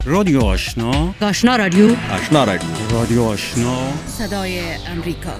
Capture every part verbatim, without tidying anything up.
رادیو آشنا، آشنا رادیو، آشنا رادیو، رادیو آشنا، صدای امریکا.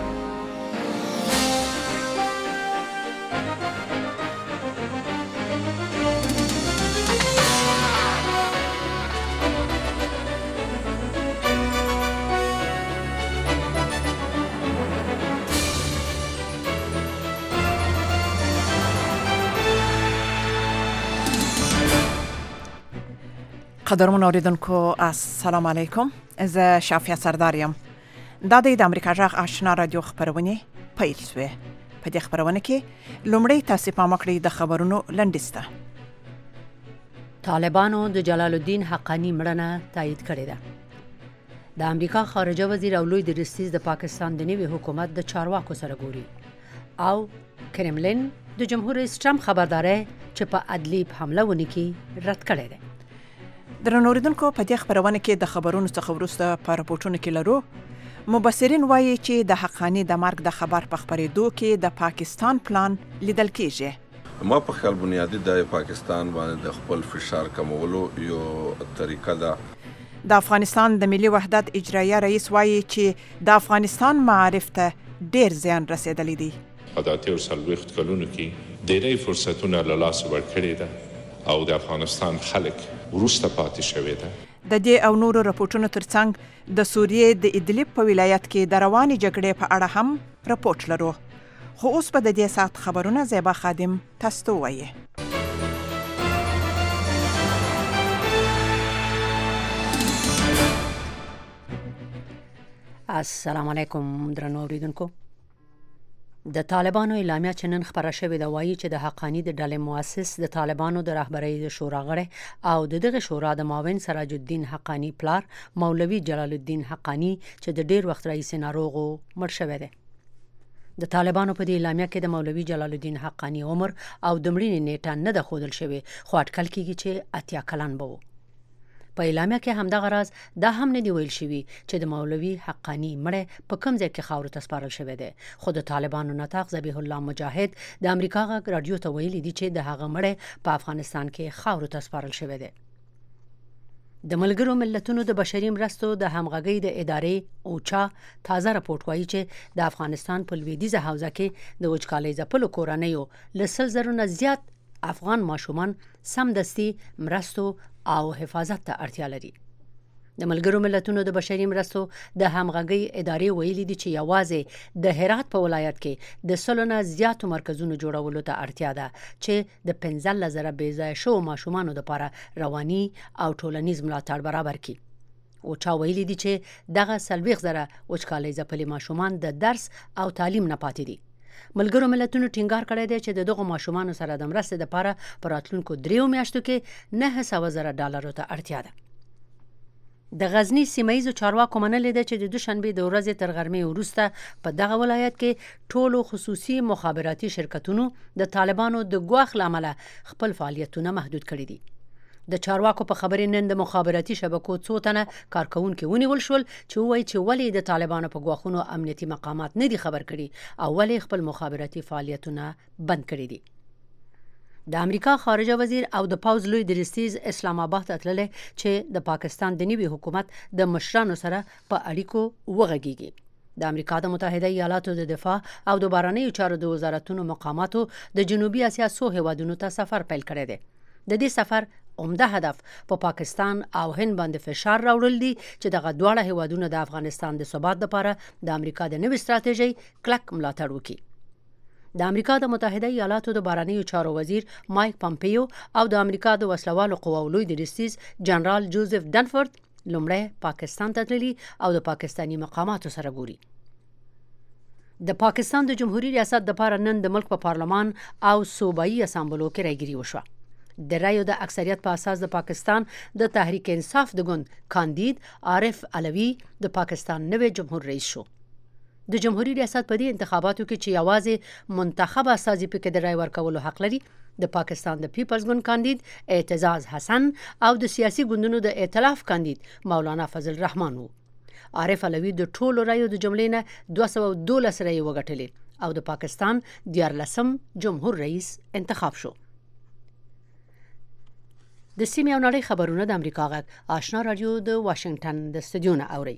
قدرمن اوریدونکو السلام علیکم. زه شافیه سرداریم. دا د امریکا جغ آشنا رادیو خبرونه پیل شوه. په دې خبرونه کې لومړی تاسو پام کړئ د خبرونو لنډیسته. طالبانو د جلال الدین حقانی مړنه تایید کړې ده. د امریکا خارجه وزیر او لوی درستیز د پاکستان د نوي حکومت د چارواکو سره ګوري او کرملین د جمهور رئیس ټرمپ خبرداري چې په ادلیب حمله ونکي رد کړې ده. درنو اوریدونکو په دې خبرونه کې د خبرونو څخه وروسته په راپورټونو کې لرو مبصرین وایي چې د حقانی د مرګ د خبر په خبرېدو کې د پاکستان پلان لیدل کېږي. ما په خیال بنیادی د پاکستان باندې د خپل فشار کمولو یو طریقه ده. د افغانستان د ملي وحدت اجرایي رئیس وایي چې د افغانستان معارف ته ډیر زیان رسیدلی دی. په تیر څلوېښت کلونو کې ډېری فرصتونه له لاسه ورکړي ده او د افغانستان خلک وروسته پاتې شوی ده. د دې او نورو راپورټونو ترڅنګ د سوریې د ادلیب په ولایت کې د روانې جګړې په اړه هم راپورټ لرو. خو اوس په دې ساعت خبرونه زیبا خادم تاسو ته وایي. السلام علیکم درنو اوریدونکو. د طالبانو اعلامیه چې نن خبره شوې ده وایي چې د حقانی د ډلې مؤسس د طالبانو د رهبرۍ د شورا غړی او د دغه شورا د معاون سراج الدین حقانی پلار مولوي جلال الدین حقانی چې د ډیر وخت رئیس ناروغ مړ شوی دی. د طالبانو په دې اعلامیه کې د مولوي جلال الدین حقانی عمر او د مړینې نیټه نه ده ښودل شوې خو اټکل کېږي چې اتیا کلن به و. په اعلامیه کې همدغه راز دا هم نه دی ویل شوی چې د مولوي حقانی مړی په کوم ځای کې خاورو ته سپارل شوی دی. خو د طالبانو نطاق ذبیح الله مجاهد د امریکا غږ رادیو ته ویلي دی چې د هغه مړی په افغانستان کې خاورو ته سپارل شوی دی. د ملګرو ملتونو د بشري مرستو د همغږۍ د ادارې اوچا تازه راپورټ وایي چې د افغانستان په لویدیځه حوزه کې د وچکالۍ ځپلو کورنیو له سل زرو نه زیات افغان ماشومان سمدستي مرستو او حفاظت ته اړتیا لري. د ملګرو ملتونو د بشري مرستو د همغږۍ ادارې ویلي دي چې یوازې د هرات په ولایت کې د سلو نه زیاتو مرکزونو جوړولو ته اړتیا ده چې د پنځلس زره بې ځایه شوو ماشومانو لپاره رواني او ټولنیز ملاتړ برابر کړي. اوچا ویلي دي چې دغه څلوېښت زره وچکالۍ ځپلي ماشومان د درس او تعلیم نه پاتې دي. ملګرو ملتونو ټینګار کړی دی چې د دغو ماشومانو سره د مرستې لپاره په راتلونکو دریو میاشتو کې نه سوه زره ډالرو ته اړتیا ده. د غزني سیمه ییزو چارواکو منلې ده چې د دوشنبې د ورځې تر غرمې وروسته په دغه ولایت کې ټولو خصوصي مخابراتي شرکتونو د طالبانو د ګواښ له امله خپل فعالیتونه محدود کړي دي. د چارواکو په خبرې نن د مخابراتي شبکو څو تنه کارکونکي ونیول شول چې وایي چې ولې د طالبانو په ګواښونو امنیتي مقامات نه دي خبر کړي او ولې خپل مخابراتي فعالیتونه بند کړي دي. د امریکا خارجه وزیر او د پوز لوی درستیز اسلام آباد ته تللی چې د پاکستان د نوي حکومت د مشرانو سره په اړیکو وغږیږي. د امریکا د متحده ایالاتو د دفاع او د بهرنیو چارو د وزارتونو مقاماتو د جنوبي اسیا څو هیوادونو ته سفر پیل کړی دی. د دې سفر عمده هدف په پا پاکستان او هند باندې فشار راوړل دي چې دغه دواړه هیوادونه د افغانستان د ثبات لپاره د امریکا د نوې ستراتیژۍ کلک ملاتړ وکړي. د امریکا د متحده ایالاتو د بهرنیو چارو وزیر مایک پامپیو او د امریکا د وسلوالو قواو لوی درستیز جنرال جوزف ډنفورد لومړی پاکستان ته تللي او د پاکستاني مقاماتو سره ګوري. د پاکستان د جمهوریت ریاست لپاره نن د ملک په پارلمان او صوبایي اسامبلو کې راګیري وشوه. د رایو د اکثریت په اساس د پاکستان د تحریک انصاف د ګوند کاندید عارف علوي د پاکستان نوی جمهور رئیس شو. د جمهوریت ریاست په دې انتخاباتو کې چې یوازې منتخب استازي پکې د رای ورکولو حق لري د پاکستان د پیپلز ګوند کاندید اعتزاز حسن او د سیاسي ګوندونو د ائتلاف کاندید مولانا فضل الرحمن وو. عارف علوي د ټولو رایو د جملې نه دوه سوه دولس رایې وګټلې او د پاکستان دیارلسم جمهور رئیس انتخاب شو. د سیمې او نړۍ خبرونه د امریکا غږ آشنا رادیو د واشنگټن د استودیو نه اوري.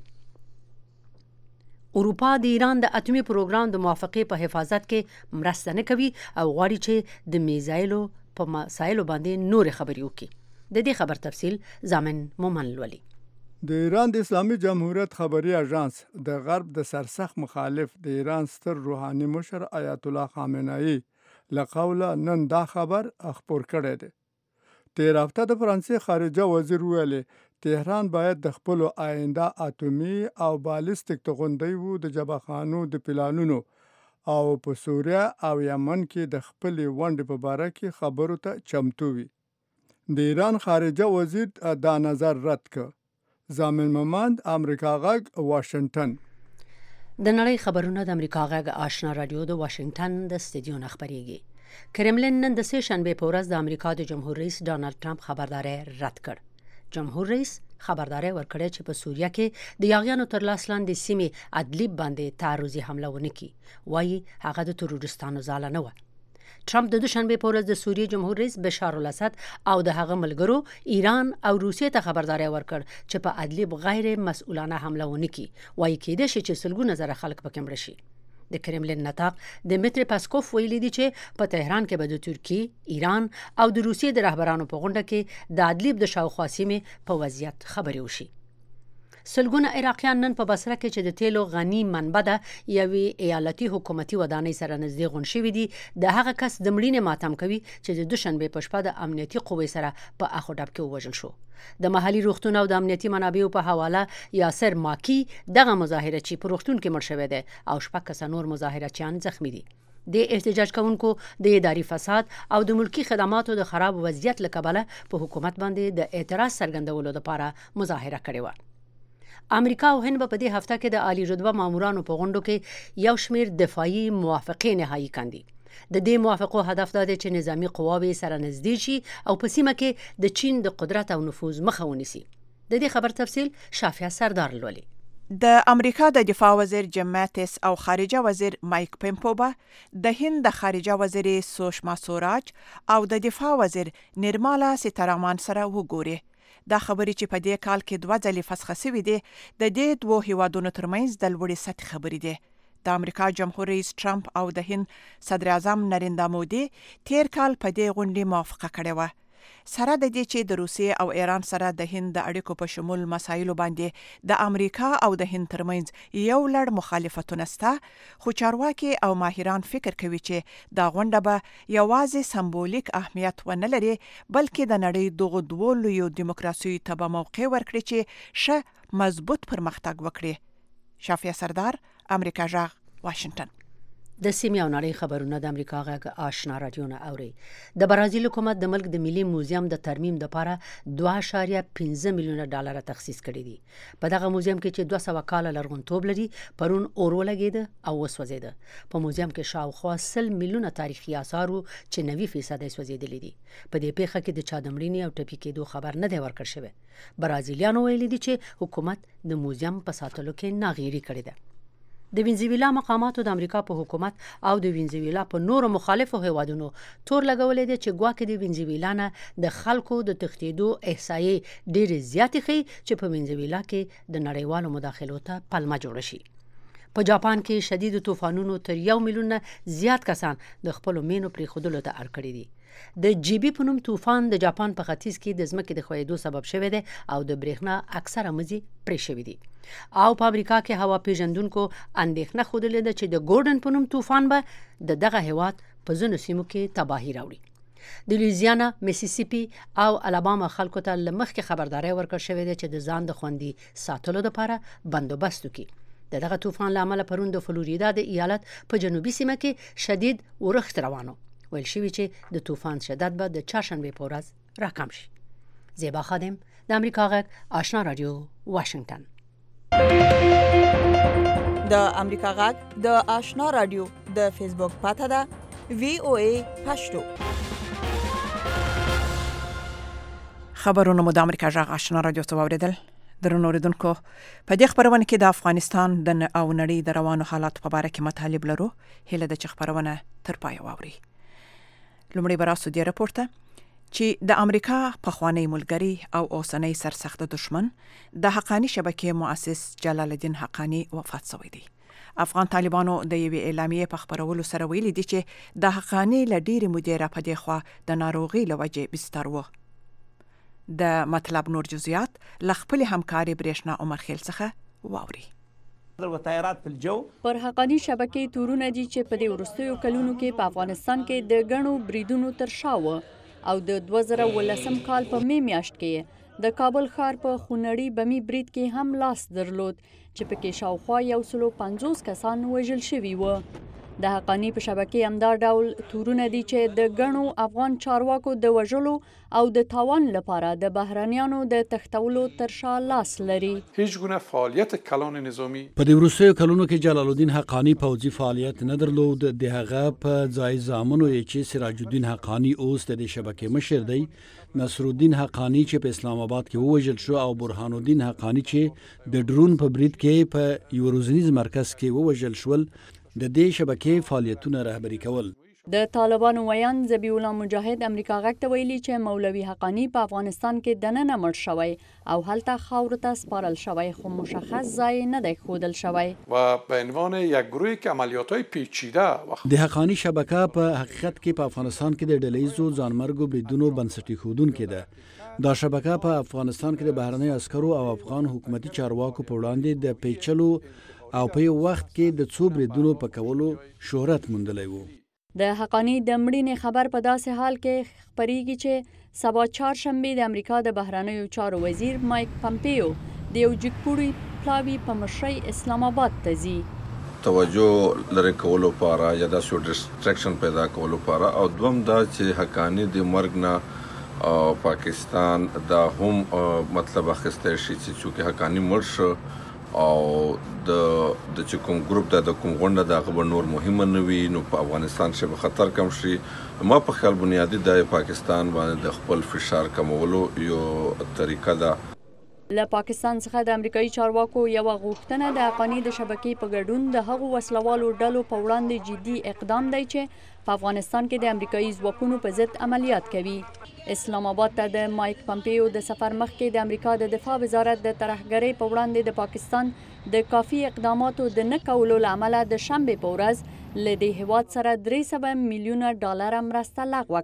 اروپا د ایران د اټومي پروګرام د موافقې په حفاظت کې مرسته نه کوي او غواړي چې د میزایلو په مسایلو باندې نور خبري وکړي. د دې خبر تفصیل زامن مومن لولي. د ایران د اسلامي جمهوریت خبري اژانس د غرب د سرسخت مخالف د ایران ستر روحاني مشر آیت الله خامنه‌ای لقوله نن دا خبر خپور کړی دی. تیر هفته د فرانسې خارجه وزیر ویلي تهران باید د خپل آینده اټومي او بالستیک توغندیو د جبهخانو د پلانونو او په سوریه او یمن کې د خپل ونډې په باره کې خبرو ته چمتو وي. د ایران خارجه وزیر دا نظر رد کړ. زامن ممند امریکا غږ واشنگټن. د نړۍ خبرونه د امریکا غږ آشنا رادیو د واشنگټن د استودیو نه خبريږي. کرملین نن د سه شنبه په ورځ د امریکا د جمهور رئیس ډانلډ ټرمپ خبرداري رد کړ. جمهور رئیس خبرداري ورکړه چې په سوریه کې د یاغیانو تر لاس لاندې سیمې ادلب باندې تعرضي حمله ونه کړي. وایي هغه د تروریستانو ځاله نه و. ټرمپ د دوشنبه په ورځ د سوریې جمهور رئیس بشار الاسد او د هغه ملګرو ایران او روسیې ته خبرداري ورکړ چې په ادلب غیر مسؤلانه حمله ونه کړي. وایي کېدای شي چې سلګونه زره خلک پکې مړ شي. د کرملین نطاق دمیتری پاسکوف ویلي دی چې په تهران کې به د ترکیې، ایران او د روسیې د رهبرانو په غونډه کې د ادلب د شاوخوا سیمې په وضعیت خبرې وشي. سلګونه عراقیان نن په بصره کې چې د تیلو غنی منبع ده یوې ایالتي حکومتي ودانۍ سره نږدې غون شوي دي د هغه کس د مړینې ماتم کوي چې د دوشنبه په شپه د امنیتي قوې سره په اخو ډب کې ووژل شو. د محلي روغتون او د امنیتي منابعو په حواله یاسر ماکی دغه مظاهره چې په روغتون کې مړ شوی دی او شپږ کس نور مظاهرچیان زخمی دي. د احتجاج کوونکو د اداري فساد او د ملکی خدماتو د خراب وضعیت له کبله په حکومت باندې د اعتراض څرګندولو لپاره مظاهره کړې و. امریکا او هند په دې هفته کې د عالی رتبه مامورانو په غونډو کې یو شمیر دفاعي موافقې نهایی کاندي. د دې موافقو هدف دا دی چې نظامی قواوې سره نږدې شي او په سیمه کې د چین د قدرت او نفوذ مخه ونیسي. د دې خبر تفصیل شافیا سردار لولي. د امریکا د دفاع وزیر جیم ماتیس او خارجه وزیر مایک پمپو به د هند د خارجه وزیر سوشما سوراج او د دفاع وزیر نرمالا سیتارامن سره وګوري. دا خبرې چې په دې کال کې دوه ځلې فسخه شوې دي د دې دوه هیوادونو ترمنځ د لوړې سطح خبرې دي. د امریکا جمهور رئیس ټرمپ او د هند صدر اعظم نریندرا مودي تیر کال په دې غونډې موافقه کړې و. سره د دې چې د روسیې او ایران سره د هند د اړیکو په شمول مسایلو باندې د امریکا او د هند ترمنځ یو لړ مخالفتونه شته، خو چارواکي او ماهران فکر کوي چې دا غونډه به یوازې سمبولیک اهمیت ونه لري بلکې د نړۍ دغه دوه لویو دیموکراسیو ته به موقع ورکړي چې ښه مضبوط پرمختګ وکړي. شافیا سردار، امریکا غږ، واشنگټن. د سیمې او نړۍ خبرونه د امریکا غږ آشنا رادیو نه اوري. د برازیل حکومت د ملک د ملي موزیم د ترمیم لپاره دوه اعشاریه پنځه میلیونه ډالر تخصیص کړي دي. په دغه موزیم کې چې دوه سوه کاله لرغونتوب لري پرون اور ولګېده او وسوځېده. په موزیم کې شاوخوا سل میلیونه تاریخي آثار چې نوي فیصد یې سوځېدلي دي. په دې پیښه کې د چا د مړینې او ټپي کېدو خبر نه دی ورکړل شوی. برازیلیانو ویلي دي چې حکومت د موزیم په ساتلو کې ناغېړي کړې ده. د وینزویلا مقاماتو د امریکا په حکومت او د وینزویلا په نورو مخالفو هیوادونو تور لګولې دي چې ګواکې د وینزویلا نه د خلکو د تښتېدو احصایې ډېرې زیاتې ښیي چې په وینزویلا کې د نړیوالو مداخلو ته پلمه جوړه شي. په جاپان کې شدید طوفانونو تر یو میلیون زیات کسان د خپلو مینو پرېښودلو ته اړ کړي دي. د جیبي په نوم طوفان د جاپان په ختیځ کې د ځمکې د ښویېدو سبب شوی دی او د برېښنا اکثره مزي پرې شوي دي. او په امریکا کې هوا پیژندونکو اندېښنه ښودلې ده چې د ګورډن په نوم طوفان به د دغه هیواد په ځینو سیمو کې تباهي راوړي. د لویزیانا، میسیسیپي او الاباما خلکو ته له مخکې خبرداری ورکړل شوې ده چې د ځان د خوندي ساتلو لپاره بندوبست وکړي. د دغه طوفان له امله پرون د فلوریدا د ایالت په جنوبي سیمه کې شدید اورښت روانو. ویل شوي چې د طوفان شدت به د چهارشنبې په ورځ راکم شي. زیبا خادم، د امریکا غږ آشنا رادیو، واشنگټن. د امریکا غږ د آشنا رادیو د فیسبوک پاته ده وی او ای پښتو. خبرونه مو د امریکا غږ آشنا رادیو ته واوریدل. درنو اوریدونکو، په دې خبرونه کې د افغانستان د او نړۍ د روانو حالات په اړه کې مطالب لرو. هیله ده چې خبرونه تر پای واوري. لومړی براسو دی راپورته چې د امریکا پخوانی ملګری او اوسنی سرسخت دشمن د حقانی شبکې مؤسس جلال الدین حقانی وفات شوی دی. افغان طالبانو د یوې اعلامیې په خبرولو سره ویلي دي چې د حقانی له ډېرې مودې راپدې خوا د ناروغۍ له وجې بستر و. د مطلب نور جزئیات له خپلې همکارې برېښنا عمر خیل څخه واوري. پر حقانی شبکې تورونه دي چې په دې وروستیو کلونو کې په افغانستان کې د ګڼو بریدونو تر شا و او د دوه زره ولسم کال په می میاشت کې د کابل ښار په خونړي بمي برید کې هم لاس درلود چې پکې شاوخوا یو سلو پنځوس کسان وژل شوي وو. د حقانی په شبکې همدا ډول تورونه دي چې د ګڼو افغان چارواکو د وژلو او د تاوان لپاره د بهرانیانو د تښتولو تر شا لاس لري. هیڅ گونه فعالیت کلان نظامی په دې وروستیو کلونو کې جلال الدین حقانی پوځي فعالیت نه درلود. د هغه په ځای زامنو یې چې سراج الدین حقانی اوس د شبکې مشر دی، نصرالدین حقانی چې په اسلام آباد کې ووژل شو او برهان الدین حقانی چې د ډرون په برید کې په یو روزنیز مرکز کې ووژل شول، د دې شبکې فعالیتونه رهبري کول. د طالبانو ویان ذبیح الله مجاهد امریکا غږ ته ویلي چې مولوي حقانی په افغانستان کې دننه مړ شوی او هلته خاورو ته سپارل شوی، خو مشخص ځای نه دی ښودل شوی و به عنوان یک گروهی که عملیات‌های پیچیده. د حقانی شبکه په حقیقت کې په افغانستان کې د ډله‌ایزو ځانمرګو بریدونو بنسټ ایښودونکې ده. دا شبکه په افغانستان کې د بهرنیو عسکرو او افغان حکومتي چارواکو په وړاندې د پیچلو او په یو وخت کې د څو بریدونو په کولو شهرت موندلی و. د حقانی د مړینې خبر په داسې حال کې خپریږي چې سبا چهارشنبه د امریکا د بهرنیو چارو وزیر مایک پمپیو د یو جګپوړي پلاوي په مشرۍ اسلام آباد ته ځي. توجه لري کولو لپاره یا د سو ډیسټریکشن پیدا کولو لپاره، او دوم دا چې حقانی د مرګ نه پاکستان دا هم مطلب اخیستی شي چې چونکې حقانی مړ شو او د د چې کوم ګروپ د د کوم غونډه د هغه نور مهمه نه وي، نو په افغانستان کې به خطر کم شي. ما په خیال بنیادی د پاکستان باندې د خپل فشار کمولو یو طریقه ده. له پاکستان څخه د امریکایي چارواکو یو غوښتنه د حقانی د شبکې په ګډون د هغو وسلوالو ډلو په وړاندې جدي اقدام دی چې په افغانستان کې د امریکایي ځواکونو په ضد عملیات کوي. اسلام آباد ته د مایک پمپیو د سفر مخکې د امریکا د دفاع وزارت د ترهګرۍ په وړاندې د پاکستان د کافي اقداماتو د نه کولو له امله د شنبې په ورځ له دې هیواد سره درې سوه میلیونه ډالر مرسته لغوه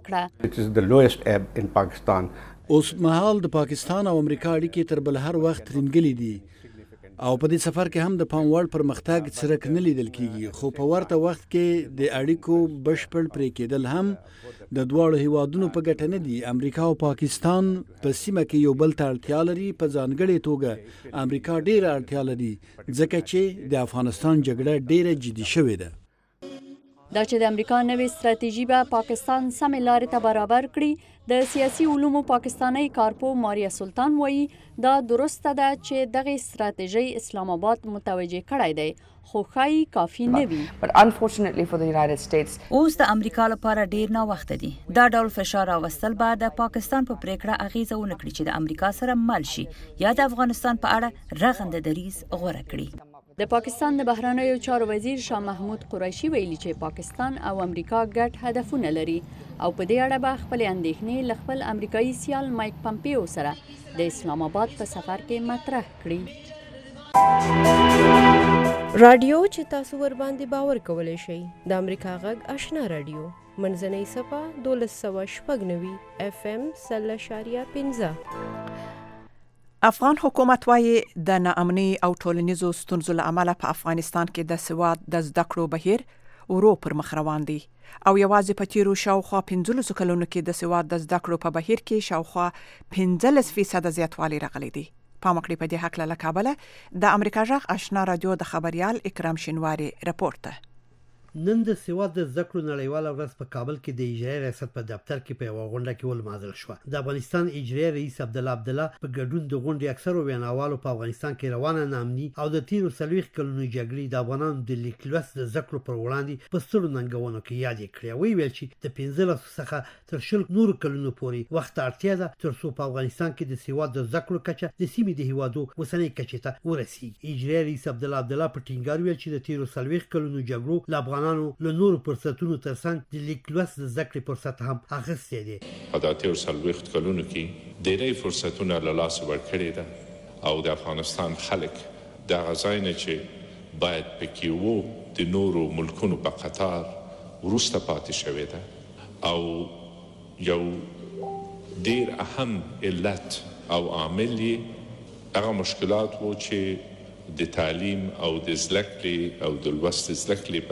کړه. اوس مهال د پاکستان او امریکا اړیکې تر بل هر وخت ترنګلې دي او په دې سفر کې هم د پام وړ پرمختګ څرک نه لیدل کیږي، خو په ورته وخت کې د اړیکو بشپړ پرې کېدل هم د دواړو هیوادونو په ګټه نه دي. امریکا او پاکستان په سیمه کې یو بل ته اړتیا لري، په ځانګړې توګه امریکا ډیره اړتیا لري ځکه چې د افغانستان جګړه ډیره جدي شوې ده. دا چې د امریکا نوې ستراتیژي به پاکستان سمې لارې ته برابر کړي. د سیاسي علومو پاکستاني کارپو ماریا سلطان وایي دا درسته ده چې دغه ستراتیژي اسلام آباد متوجه کړی دی، خو ښایي کافي نه وي. اوس د امریکا لپاره ډیر ناوخته دي. دا ډول فشار راوستل به د پاکستان په پریکړه اغیزه ونه کړي چې د امریکا سره مل شي یا د افغانستان په اړه رغنده دریځ غوره کړي. د پاکستان د بهرنیو چارو وزیر شاه محمود قریشي ویلي چې پاکستان او امریکا ګډ هدفونه لري او په دې اړه به خپل اندېښنې له خپل امریکایي سیال مایک پمپیو سره د اسلام آباد په سفر کې مطرح کړي. رادیو چې تاسو ور باندې باور کولای شئ د امریکا غږ آشنا رادیو منځنۍ صفه دولس سوه شپږ نوي اف ام سل اشاریه پنځه. افغان حکومت وايي د ناامنۍ او ټولنیزو ستونزو له امله په افغانستان کې د سواد د زده کړو بهیر ورو پر مخ روان دی او یوازې په تیرو شاوخوا پنځلسو کلونو کې د سواد د زده کړو په بهیر کې شاوخوا پنځلس فیصده زیاتوالی راغلی دی. پام وکړئ په دې هکله له کابله د امریکا غږ آشنا رادیو د خبريال اکرام شینواری رپورټ ده. نن د سواد د زده کړو نړیواله ورځ په کابل کې د اجرایي ریاست په دفتر کې په یوه غونډه کې ولمانځل شوه. د افغانستان اجرایي رئیس عبدالله عبدالله په ګډون د غونډې اکثرو ویناوالو په افغانستان کې روانه ناامني او د تیرو څلوېښت کلونو جګړې د افغانانو د لیک لوست د زده کړو پر وړاندې په سترو ننګونو کې یادې کړې. ویې ویل چې د پنځلسو څخه تر شل نورو کلونو پورې وخت اړتیا ده تر څو په افغانستان کې د سواد د زده کړو کچه د سیمې د هیوادو اوسنۍ کچې ته ورسیږي. اجرایي رئیس عبدالله عبدالله په ټینګار ویل چې د تیرو څلوېښت کلونو جګړو له افغانانو افغانانو له نورو فرصتونو ترڅنګ د لیک لوست زده کړې فرصت هم اخیستی دی. په دا تېرو څلوېښت کلونو کې ډېری فرصتونه له لاسه ورکړې ده او د افغانستان خلک دغه ځای نه چې باید پکې وو د نورو ملکونو په قطار وروسته پاتې شوې ده او یو ډېر اهم علت او عامل یې هغه مشکلات وو چې د تعلیم او د زده کړې او د لوست زده کړې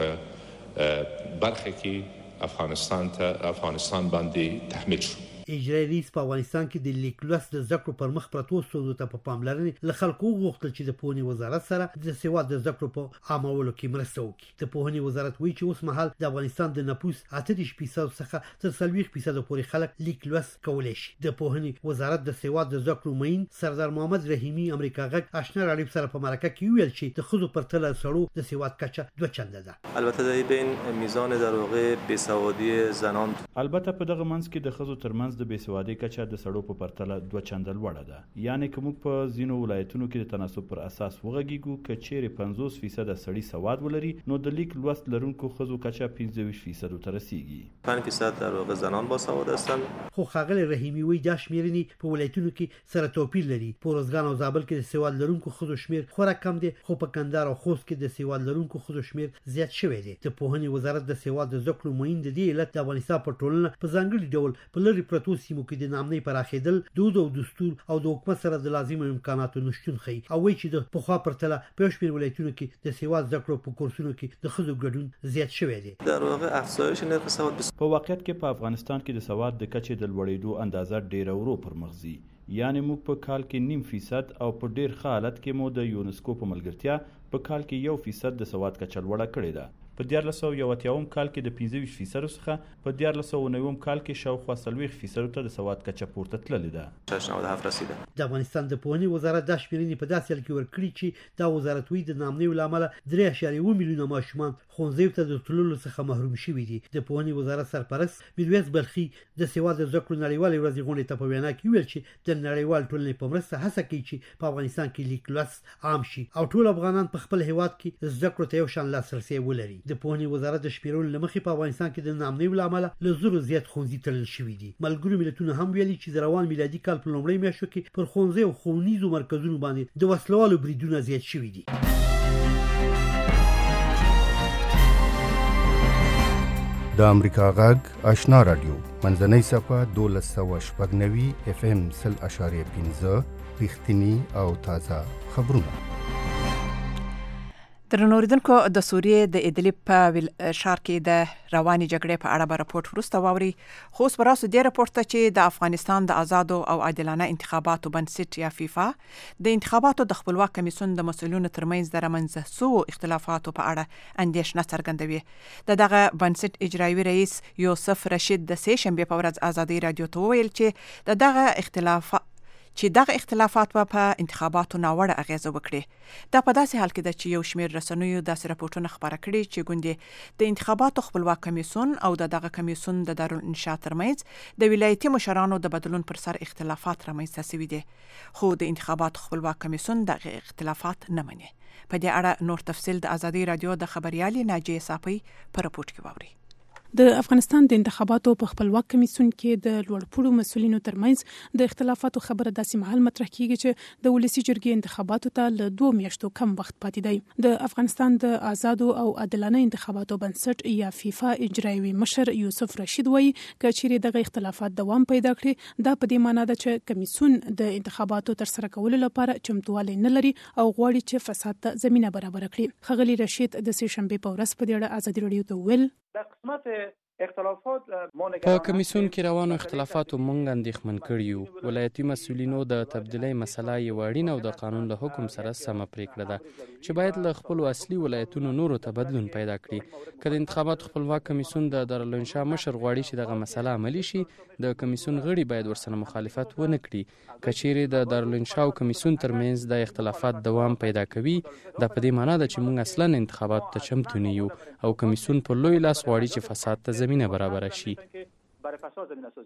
په برخه کې افغانستان ته افغانستان باندې تحمیل شو. اجرایي رئیس په افغانستان کې د لیک لوست د زده کړو پر مخ پرتو ستونزو ته په پاملرنې له خلکو وغوښتل چې د پوهنې وزارت سره د سواد د زده کړو په عامولو کې مرسته وکړي. د پوهنې وزارت وایي چې اوس مهال د افغانستان د نفوس اته دېرش فیصد څخه تر څلوېښت فیصد پورې خلک لیک لوست کولی شي. د پوهنې وزارت د سواد د زده کړو معین سردار محمد رحیمي امریکا غږ آشنا راډیو سره په مرکه کې ویل چې د ښځو پرتله سړو د سواد کچه دوه چنده ده. البته د بین میزان در واقع بیسوادی زنان البته په دغه منځ کې د ښځو ترمنځ د بیسوادي کچه د سړو په پرتله دوه چنده لوړه ده. یعنی که موږ په ځینو ولایتونو کې د تناسب پر اساس وغږیږو که چیرې پنځوس فیصد سړي سواد ولري نو د لیک لوست لرونکو ښځو کچه پنځه ویشت فیصد ته رسیږي. پنځه فیصد در واقع زنان با سواد هستند. خو ښاغلی رحیمي وایي دا شمیرنې په ولایتونو کې سره توپیر لري. په روزګان او زابل کې د سواد لرونکو ښځو شمیر خورا کم دی خو په کندهار او خوست کې د سواد لرونکو ښځو شمیر زیات شوی دی. د پوهنې وزارت د سواد د زده کړو معین د دې علت د افغانستان په ټولنه په ځانګړي ډول په لرې پرتو سیمو کې د نامنۍ پراخېدل دود او دستور او د حکومت سره د لازمو امکاناتو نشتون ښیي او وایي چې د پخوا پرتله په یو شمېر ولایتونو کې د سواد زده کړو په کورسونو کې د ښځو ګډون زیات شوی دی. در واقع افزایش نرخ سواد په واقعیت کې په افغانستان کې د سواد د کچې د لوړېدو اندازه ډېره ورو پر مخ ځي. یعنی موږ په کال کې نیم فیصد او په ډېر ښه حالت کې مو د یونسکو په ملګرتیا په کال کې یو فیصد د سواد کچه لوړه کړې ده. په دیارلس سوه یو اتیاوم کال کې د پنځه ویشت فیصدو څخه په دیارلس سوه نویم کال کې شاوخوا څلوېښت فیصدو ته د سواد کچه پورته تللې ده. شش نود و هفت رسیده. د افغانستان د پوهنې وزارت دا شمیرنې په داسې حال کې ورکړي چې دا وزارت وایي د نامنیو له امله درې اعشاریه اووه میلیونه ماشومان ښوونځیو ته د تللو څخه محروم شوي دي. د پوهنې وزارت سرپرست میرویس بلخي د سواد د زده کړو نړیوالې ورځې غونډې ته په وینا کې ویل چې د نړیوال ټولنې په مرسته هڅه کوي چې په افغانستان کې لیک لوست عام شي او ټول افغانان په خپل هیواد کې زده کړو ته یو شان لاسرسی ولري. د پوهنې وزارت د شمیرولو له مخې په افغانستان کې د نامنیو له امله له زرو زیات ښوونځي تړل شوي دي. ملګرو ملتونو هم ویلي چې د روان میلادي کال په لومړۍ میاشتو کې پر ښوونځیو او ښوونیزو مرکزونو باندې د وسلوالو بریدونه زیات شوي دي. د امریکا غږ آشنا راډیو منځنۍ صفحه دولس سوه شپږ نوي اف ام سل اشاریه پنځه رښتیني او تازه خبرونه. درنوریدونکو د سوریې د ادلب په ښار کې د رواني جګړې په اړه به راپورټ وروسته واوري. خو اوس به راسو دې راپورټ ته چې د افغانستان د آزادو او عادلانه انتخاباتو بنسټ یا فیفا د انتخاباتو د خپلواک کمیسیون د مسؤلینو ترمنځ د رامنځته سوو اختلافاتو په اړه اندېښنه څرګندوي. د دغه بنسټ اجرایي رئیس یوسف رشید د سې شنبې په ورځ ازادي راډیو ته وویل چې د دغه اختلافات چې دغه اختلافات په انتخاباتو ناوړه اغیزه وکړي. دا په داسې حال کې ده چې یو شمېر رسنیو داسې راپورټونه خپاره کړي چې ګوندې د انتخاباتو خپلواک کمیسیون او د دغه کمیسیون د دارالانشا ترمنځ د ولایتي مشرانو د بدلون پر سر اختلافات رامنځته شوي دي. خو د انتخاباتو خپلواک کمیسیون دغه اختلافات نه مني. په دې اړه نور تفصیل د ازادي راډیو د خبريالې ناجیه صافی په راپورټ کې واوري. د افغانستان د انتخاباتو په خپلواک کمیسیون کې د لوړپوړو مسؤلینو ترمنځ د اختلافاتو خبره داسې مهال مطرح کیږي چې د ولسی جرګې انتخاباتو ته له دوه میاشتو کم وخت پاتې دی. د افغانستان د آزادو او عادلانه انتخاباتو بنسټ یا فیفا اجرایي مشر یوسف رشید وایي چې چیرې دغه اختلافات دوام پیدا کړي دا په دې معنی ده چې کمیسیون د انتخاباتو تر سره کولو لپاره چمتووالی نه لري او غواړي چې فساد ته زمينه برابر کړي. خغلی رشید د سې شنبې په ورځ په دې اړه ازادي راډیو ته ویل د قسمت اختلافات په کمیسیون کې روانو اختلافاتو مونږ اندېښمن کړي یو. ولایتي مسؤلینو د تبدیلۍ مسله یو اړینه او د قانون له حکم سره سمه پریکړه ده چې باید له خپل اصلي ولایتونو نورو ته بدلون پیدا کړي. که د انتخاباتو خپلواک کمیسیون د دارالانشا مشر غواړي چې دغه مسله عملي شي د کمیسیون غړي باید ورسره مخالفت ونه کړي. که چیرې د دارالانشا او کمیسیون ترمنځ د اختلافات دوام پیدا کوي دا په دې معنی ده چې موږ اصلا انتخابات ته چمتو نه یو او کمیسیون په لوی لاس غواړي چې فساد ته زمینه برابر شي.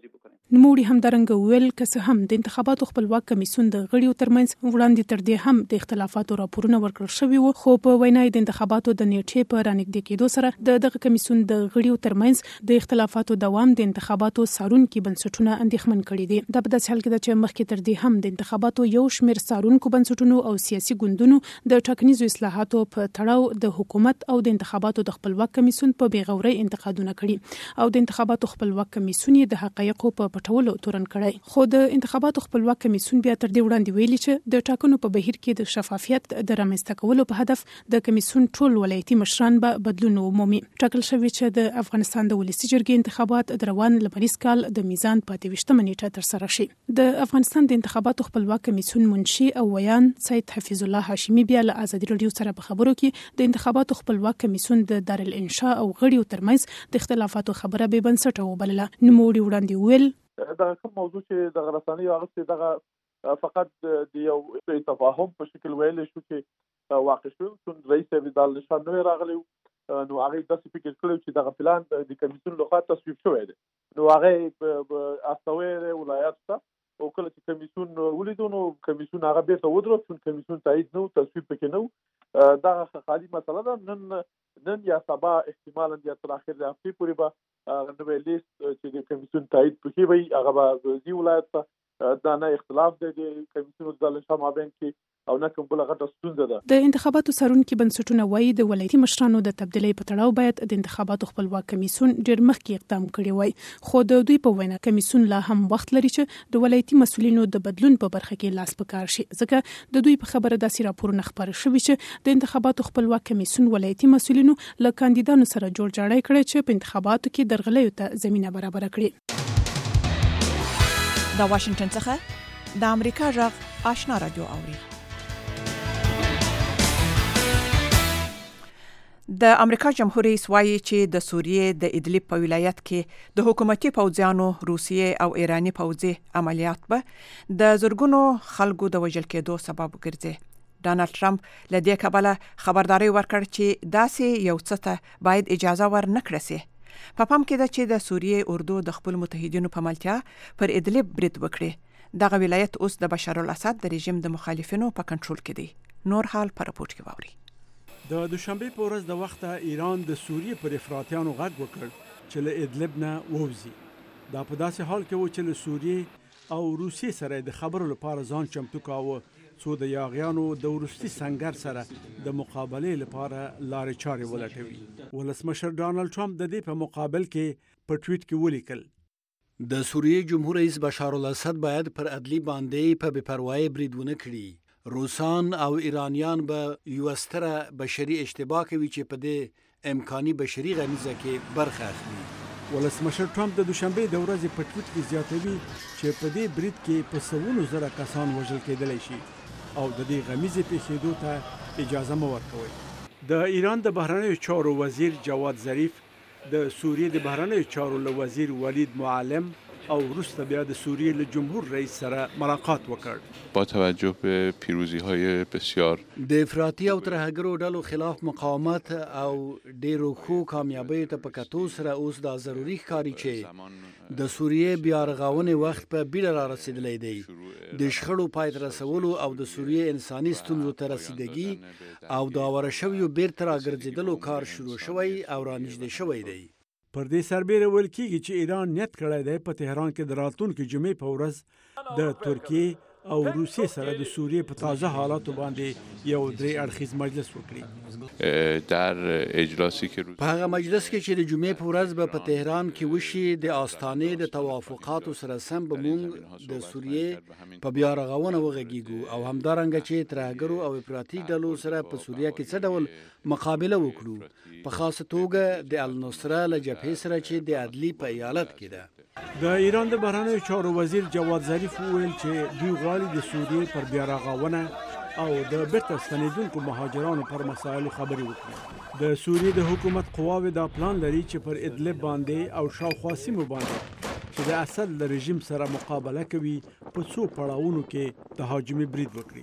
نوموړي همدارنګه ویل که څه هم د انتخاباتو خپلواک کمیسیون د غړیو ترمنځ وړاندې تر دې هم د اختلافاتو راپورونه ورکړل شوي وو، خو په وینا د انتخاباتو د نیټې په رانږدې کېدو سره د دغه کمیسیون د غړیو ترمنځ د اختلافاتو دوام د انتخاباتو څارونکي بنسټونه اندېښمن کړي دي. دا په داسې حال کې ده چې مخکې تر دې هم د انتخاباتو یو شمېر څارونکو بنسټونو او سیاسي ګوندونو د ټاکنیزو اصلاحاتو په تړاو د حکومت او د انتخاباتو د خپلواک کمیسیون په بېغورۍ انتقادونه کړي او د انتخاباتو خپلواک کمیسیون یې د حقایقو په پټولو تورن کړی. خو د انتخاباتو خپلواک کمیسیون بیا تر دې وړاندې ویلي چې د ټاکنو په بهیر کې د شفافیت د رامنځته کولو په هدف د کمیسیون ټول ولایتي مشران به بدلون ومومي. ټاکل شوی چې د افغانستان د ولسي جرګې انتخابات د روان لمریز کال د میزان په اته ویشتمه نیټه ترسره شي. د افغانستان د انتخاباتو خپلواک کمیسیون منشي او ویان سید حفیظ الله هاشمي بیا له ازادي راډیو سره په خبرو کې د انتخاباتو خپلواک کمیسیون د دارالانشاء او غړیو ترمنځ د اختلافاتو خبره به بنسټه وبلله. نوموړي وړاندې ویل دا کوم موضوع چې د غرساني هغه دغه فقط د یو تفاهم په شکل ویل شو چې واقع شو چې رئیس دارالانشاء نو راغلی نو هغه د فکر کړو چې دغه پلان د کمیسیون لخوا تصویب شوی دی. نو هغه استوي ولایت ته او کله چې کمیسیون ولیدو نو کمیسیون هغه به ته ودرو چې کمیسیون تایید نو تصویب پکې نو دا خالي مسله ده. نن نن یا سبا احتمالاً یا تر اخر د هفتې پورې به نوې لیست چې د کمیسیون تایید پکې وي هغه به دی ولایت ته دا نه اختلاف دی د کمیسیون د دارالانشاء مابین کې او نه کوم بل غټه ستونزه ده. د انتخاباتو څارونکي بنسټونه وایي د ولایتي مشرانو د تبدیلۍ په تړاو باید د انتخاباتو خپلواک کمیسیون ډېر مخکې اقدام کړی وای، خو د دوی په وینا کمیسیون لا هم وخت لري چې د ولایتي مسؤلینو د بدلون په برخه کې لاس په کار شي، ځکه د دوی په خبره داسې راپورونه خپاره شوي چې د انتخاباتو خپلواک کمیسیون ولایتي مسؤلینو له کاندیدانو سره جوړ جاړی کړی چې په انتخاباتو کې درغلیو ته زمینه برابر کړي. د واشنگټن څخه د امریکا غږ آشنا رادیو اوري. د امریکا جمهور رئیس وایي چې د سوریې د ادلب په ولایت کې د حکومتي پوځیانو روسیې او ایرانی پوځي عملیات به د زرګونو خلکو د وژل کېدو سبب ګرځي. ډانلډ ټرمپ له دې کبله خبرداري ورکړ چې داسې یو څه ته باید اجازه ورنکړل شي. په پام کې ده چې د سوریې اردو د خپل متحدینو په ملتیا پر ادلب برید وکړي. دغه ولایت اوس د بشار الاسد د رژیم د مخالفینو په کنټرول کې دی. نور حال په راپورټ کې واوري. د دوشنبه په ورځ د وخته ایران د سوریې پر افراطیانو غږ وکړ چې له ادلب نه ووځي. دا په داسې حال کې و چې له سوریې او روسیې سره د خبرو لپاره ځان چمتو کاوه څو د یاغیانو د وروستي سنگر سره د مقابلې لپاره لارې چارې ولټوي. ولسمشر ډانلډ ټرمپ د دې په مقابل کې په ټویټ کې ولیکل د سوریې جمهور رئیس بشار الاسد باید پر ادلب باندې په بې پروایۍ برید ونه کړي. روسان او ایرانیان به یو ستره بشري اشتباه کوي چې په دې امکاني بشري غمیزه کې برخه اخلي. ولسمشر ټرمپ د دوشنبه د ورځې په ټویټ کې زیاتوي چې په دې برید کې په سوونو زره کسان وژل کېدلی شي او د دې غمیزې پیښېدو ته اجازه مه ورکوئ. د ایران د بهرنیو چارو وزیر جواد ظریف د سوریې د بهرنیو چارو له وزیر ولید معلم او وروسته بیا د سوریې له جمهور رئیس سره ملاقات وکړ. با توجه به پیروزی‌های بسیار د افراطي او ترهګرو ډلو خلاف مقاومت او ډیرو ښو کامیابیو ته په کتو سره اوس دا ضروري ښکاري چې د سوریې بیا رغونې وخت په بیړه را رسېدلی دی. د شخړو پای ته رسولو او د سوریې انساني ستونزو ته رسیدګي او د اواره شویو بیرته راګرځېدلو کار شروع شوی او رانږدې شوی دی. پر دې سربیره ویل کېږي چې ایران نیت کړی دی په تهران کې د راتلونکي جمعې په ورځ د ترکیې او روسیې سره د سوریې په تازه حالاتو باندې یو درې اړخیز مجلس وکړي. در اجلاسی که په هغه مجلس کې چې د جمعې په ورځ به په تهران کې وشي د آستانې د توافقاتو سره سم به موږ د سوریې په بیا رغونه وغږیږو او همدارنګه چې ترهګرو او افراطي ډلو سره په سوریه کې څه ډول مقابله وکړو، په خاصه توګه د النصره له جبهې سره چې د عدلي په ایالت کې ده. د ایران د بهرنیو چارو وزیر جواد ظریف وویل چې دوی غواړي د سوریې پر بیا رغونه او د بیرته ستنېدونکو مهاجرانو پر مسایلو خبرې وکړي. د سوریې د حکومت قواوې دا پلان لري چې پر ادلب باندې او شاوخوا سیمو باندې چې د اسد له رژیم سره مقابله کوي په څو پړاوونو کې تهاجمي برید وکړي.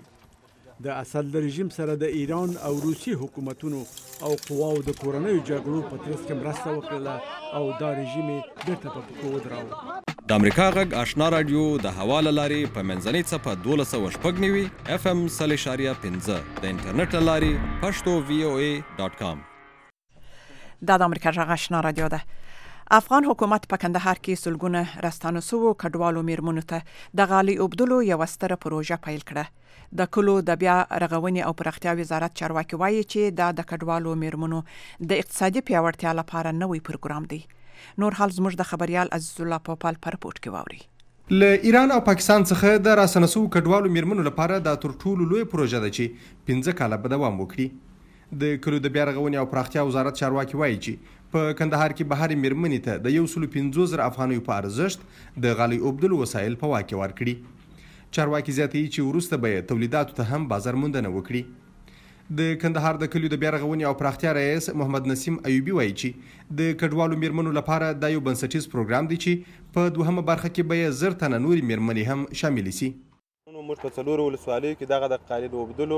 د اسد رژیم سره د ایران او روسي حکومتونو او قواو د کورنیو جګړو په ترڅ کې مرسته وکړه او دا رژیم بیرته په پښو ودراوه. د امریکا غږ آشنا رادیو د حواله لاري په منځنۍ صفه دولس سوه شپږ نوي اف ام سل اشاریه پنځه د انټرنیټ لاري پښتو وی او ای ډاٹ کام. دا د امریکا غږ آشنا رادیو ده. افغان حکومت په کندهار کې سلګونه راستانه سوو کډوالو میرمنو ته د غالي اوبدلو یو ستره پروژه پیل کړه. د کلو د بیا رغونې او پراختیا وزارت چارواکي وایي چې دا د کډوالو میرمنو د اقتصادي پیاوړتیا لپاره نوې پروګرام دی. نور حال زموږ د خبريال عزیز الله پوپال پر رپورت کې واوري. له ایران او پاکستان څخه د راستانه سوو کډوالو میرمنو لپاره د تر ټولو لوی پروژه ده چې پنځه کاله به دوام وکړي. د کلو د بیا رغونې او پراختیا وزارت چارواکي وایي چې په کندهار کې بهري میرمنې ته د یو سلو پنځوس زره افغانیو په ارزښت د غالۍ اوبدلو وسایل په واک کې ورکړي. چارواکي زیاتوي چې وروسته به تولیداتو ته هم بازار موندنه وکړي. د کندهار د کلیو د بیا رغونې او پراختیا رئیس محمد نسیم ایوبي وایي چې د کډوالو میرمنو لپاره دا یو بنسټیز پروګرام دی چې په دوهمه برخه کې به زر تنه نورې میرمنې هم شامل شي. موږ په څلورو ولسوالیو کې دغه د قالین اوبدلو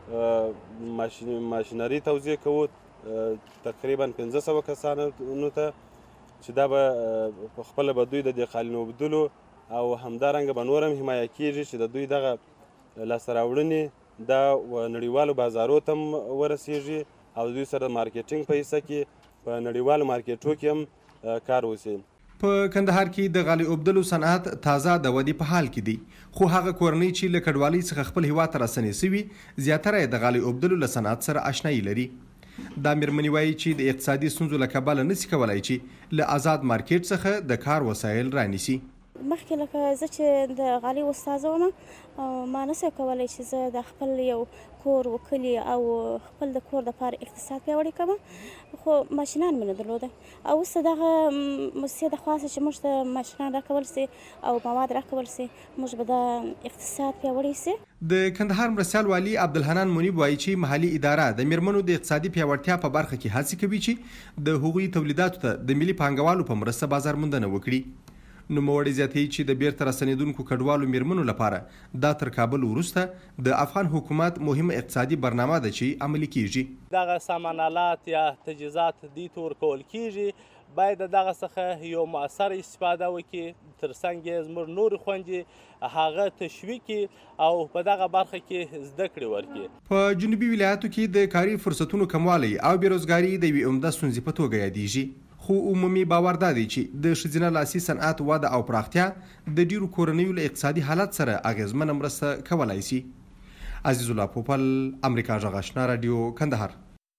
ماشینري توزیع کوو تقریبا پنځه سوه کسانو ته چې دا به په خپله به دوی د دې قالین اوبدلو او همدارنګه به نور هم حمایه کېږي چې د دوی دغه لاسته راوړنې دا نړیوالو بازارو ته هم ورسیږي او دوی سره د مارکیټینګ په حصه کې په نړیوالو مارکیټو کې هم کار وشي. په کندهار کې د غالۍ اوبدلو صنعت تازه د ودې په حال کې دی، خو هغه کورنۍ چې له کډوالۍ څخه خپل هیواد ته راستنې سوي زیاتره یې د غالۍ اوبدلو له صنعت سره آشنایي لري. دا میرمنې وایي چې د اقتصادي ستونزو له کبله نشي کولای چې له آزاد مارکیټ څخه د کار وسایل رانیسي. مخکې لکه زه چې د غالۍ استاذه وم ما نشم کولی چې زه د خپل یو کور وکلي او خپل د کور دپاره اقتصاد پیاوړی کړم، خو ماشینان مې نه درلوده او اوس دغه موسسې د خواسته چې موږ ته ماشینان راکول سي او مواد راکول سي موږ به د اقتصاد پیاوړی سي. د کندهار مرستیال والي عبدالحنان منیب وایي چې محلي اداره د میرمنو د اقتصادي پیاوړتیا په برخه کې هڅې کوي چې د هغوی تولیداتو ته د ملي پانګوالو په مرسته بازار موندنه وکړي. نوموړی زیاتوي چې د بیرته راستنېدونکو کډوالو میرمنو لپاره دا تر کابل وروسته د افغان حکومت مهمه اقتصادي برنامه ده چې عملي کیږي. دغه سامانالات یا تجهیزات دې ته ورکول کیږي، باید دغه څخه یو مؤثر استفاده وکړي، ترڅنګ یې زموږ نورې خویندې هغه تشویق کړي او په دغه برخه کې زده کړې ورکړي. په جنوبي ولایاتو کې د کاري فرصتونو کموالی او بیروزګاري د یوې عمده ستونزې په توګه یادیږي، خو عمومي باور دا دی چې د ښځینه لاسي صنعت وده او پراختیا د ډیرو کورنیو له اقتصادي حالت سره اغیزمنه مرسته کولای شي. عزیز الله پوپل، امریکا غږ آشنا رادیو، کندهار.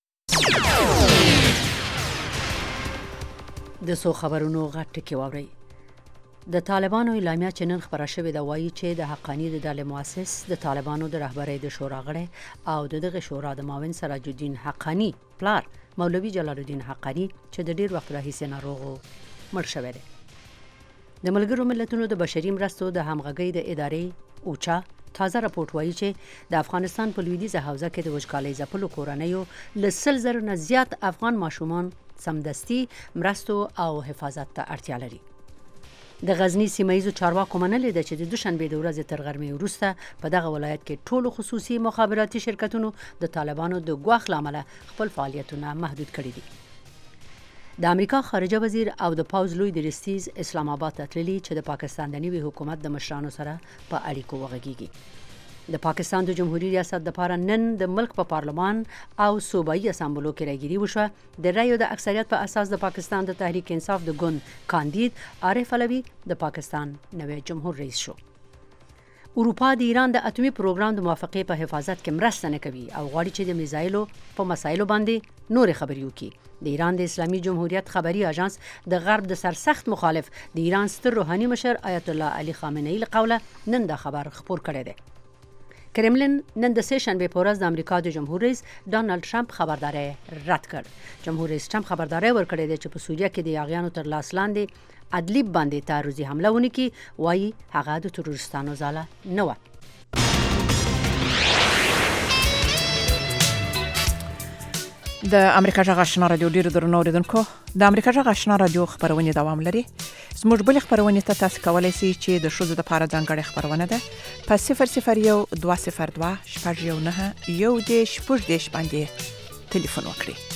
د سو خبرونو غټ ټکی واوري. د طالبانو اعلامیه چې نن خبره شوې ده وایي چې د حقانی د ډلې مؤسس د طالبانو د رهبرۍ د شورا غړی او د دغه شورا د معاون سراج الدین حقانی پلار مولوي جلال الدین حقانی چې د ډیر وخت راهیسې ناروغ مړ شوی دی. د ملګرو ملتونو د بشري مرستو د همغږۍ د ادارې اوچا تازه راپورټ وایي چې د افغانستان په لویدیځه حوزه کې د وچکالۍ ځپلو کورنیو له سل زرو نه زیات افغان ماشومان سمدستي مرستو او حفاظت ته اړتیا لري. د غزنی سیمایزو چارواکو منلې ده چې د دوشنبې د ورځې تر غرمې وروسته په دغه ولایت کې ټولو خصوصي مخابراتي شرکتونو د طالبانو د ګواښ له امله خپل فعالیتونه محدود کړي دي. د امریکا خارجه وزیر او د پوځ لوی درستیز اسلام آباد ته تللي چې د پاکستان د نوي حکومت د مشرانو سره په اړیکو وغږیږي. د پاکستان د جمهوریت ریاست لپاره نن د ملک په پارلمان او صوبایي اسامبلو کې راګيري وشوه. د رایو د اکثریت په اساس د پاکستان د تحریک انصاف د ګوند کاندید عارف علوي د پاکستان نوی جمهور رئیس شو. اروپا د ایران د اټومي پروګرام د موافقې په حفاظت کې مرسته نه کوي او غواړي چې د میزایلو په مسایلو باندې نور خبري وکړي. د ایران د اسلامي جمهوریت خبري اژانس د غرب د سرسخت مخالف د ایران ستر روحاني مشر آیت الله علي خامنه‌ای له قوله نن دا خبر خبر کړی دی. کرملین نن د سه شنبه په ورځ د امریکا د جمهور رئیس ډانلډ ټرمپ خبرداري رد کړ. جمهور رئیس ټرمپ خبرداري ورکړې ده چې په سوریه کې د یاغیانو تر لاس لاندې ادلیب باندې تعرضي حمله ونه کی، وایي هغه د تروریستانو ځاله نه و. د امریکا غږ آشنا رادیو ډیر درنو اوریدونکو، د امریکا غږ آشنا رادیو خبرونه دوام لري. زموږ بل خبرونه ته تاسو کولای شئ چې د شوزو د لپاره ځانګړي خبرونه ده په صفر صفر یو دوه صفر دوه شپږ یو نه یو د شپږ دیش باندې ټلیفون وکړئ.